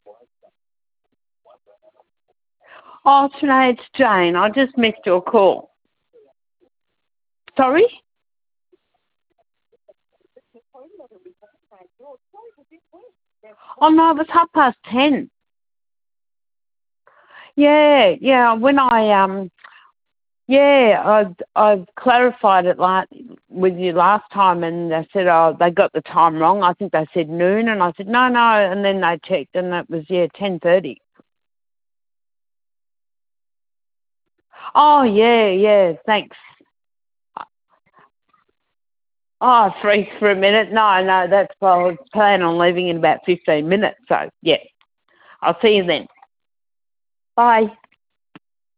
Oh, Sinead, it's Jane. I just missed your call. Sorry? Oh, no, it was 10:30. Yeah. I've clarified it with you last time, and they said, oh, they got the time wrong. I think they said noon, and I said no, and then they checked, and it was 10:30. Oh yeah, thanks. Oh, free for a minute? No, that's well. I was planning on leaving in about 15 minutes. So yeah, I'll see you then. Bye.